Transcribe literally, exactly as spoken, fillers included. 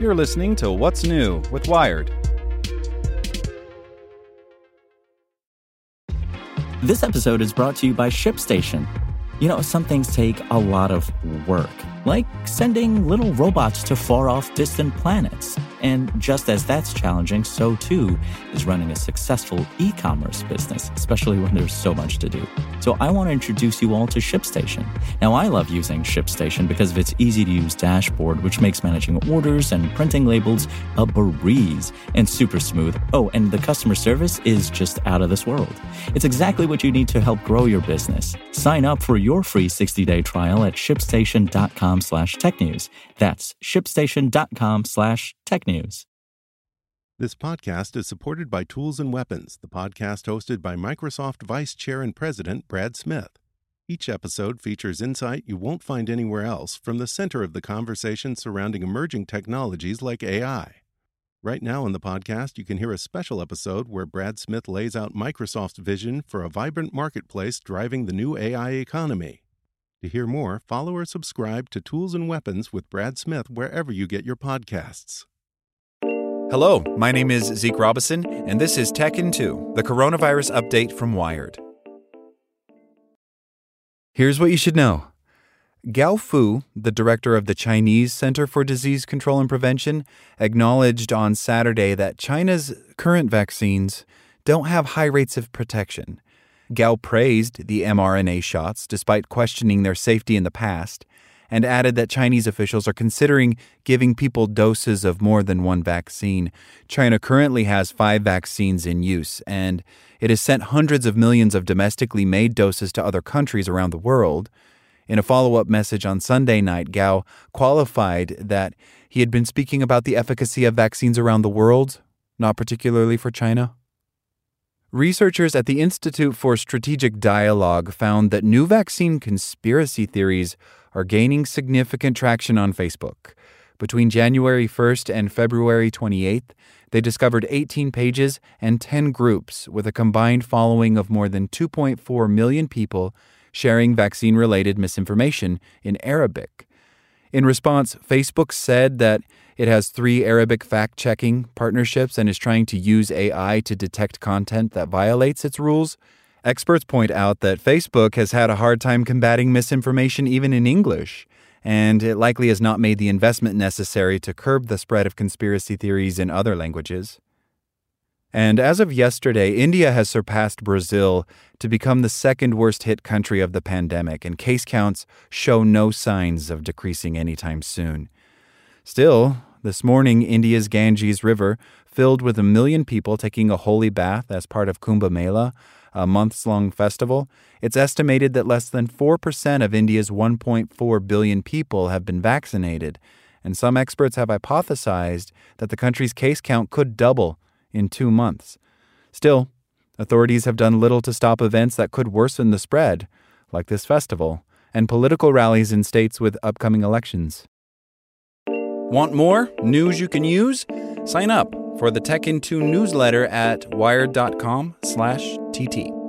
You're listening to What's New with Wired. This episode is brought to you by ShipStation. You know, some things take a lot of work, like sending little robots to far-off distant planets. And just as that's challenging, so too is running a successful e-commerce business, especially when there's so much to do. So I want to introduce you all to ShipStation. Now, I love using ShipStation because of its easy-to-use dashboard, which makes managing orders and printing labels a breeze and super smooth. Oh, and the customer service is just out of this world. It's exactly what you need to help grow your business. Sign up for your free sixty-day trial at shipstation.com slash technews. That's shipstation.com slash technews. This podcast is supported by Tools and Weapons, the podcast hosted by Microsoft Vice Chair and President Brad Smith. Each episode features insight you won't find anywhere else from the center of the conversation surrounding emerging technologies like A I. Right now in the podcast, you can hear a special episode where Brad Smith lays out Microsoft's vision for a vibrant marketplace driving the new A I economy. To hear more, follow or subscribe to Tools and Weapons with Brad Smith wherever you get your podcasts. Hello, my name is Zeke Robison, and this is Tech in two, the coronavirus update from Wired. Here's what you should know. Gao Fu, the director of the Chinese Center for Disease Control and Prevention, acknowledged on Saturday that China's current vaccines don't have high rates of protection. Gao praised the mRNA shots despite questioning their safety in the past, and added that Chinese officials are considering giving people doses of more than one vaccine. China currently has five vaccines in use, and it has sent hundreds of millions of domestically made doses to other countries around the world. In a follow-up message on Sunday night, Gao qualified that he had been speaking about the efficacy of vaccines around the world, not particularly for China. Researchers at the Institute for Strategic Dialogue found that new vaccine conspiracy theories are gaining significant traction on Facebook. Between January first and February twenty-eighth, they discovered eighteen pages and ten groups with a combined following of more than two point four million people sharing vaccine-related misinformation in Arabic. In response, Facebook said that it has three Arabic fact-checking partnerships and is trying to use A I to detect content that violates its rules. Experts point out that Facebook has had a hard time combating misinformation even in English, and it likely has not made the investment necessary to curb the spread of conspiracy theories in other languages. And as of yesterday, India has surpassed Brazil to become the second worst hit country of the pandemic, and case counts show no signs of decreasing anytime soon. Still, this morning, India's Ganges River filled with a million people taking a holy bath as part of Kumbh Mela, a months-long festival. It's estimated that less than four percent of India's one point four billion people have been vaccinated, and some experts have hypothesized that the country's case count could double in two months. Still, authorities have done little to stop events that could worsen the spread, like this festival, and political rallies in states with upcoming elections. Want more news you can use? Sign up for the Tech in two newsletter at wired.com slash TT.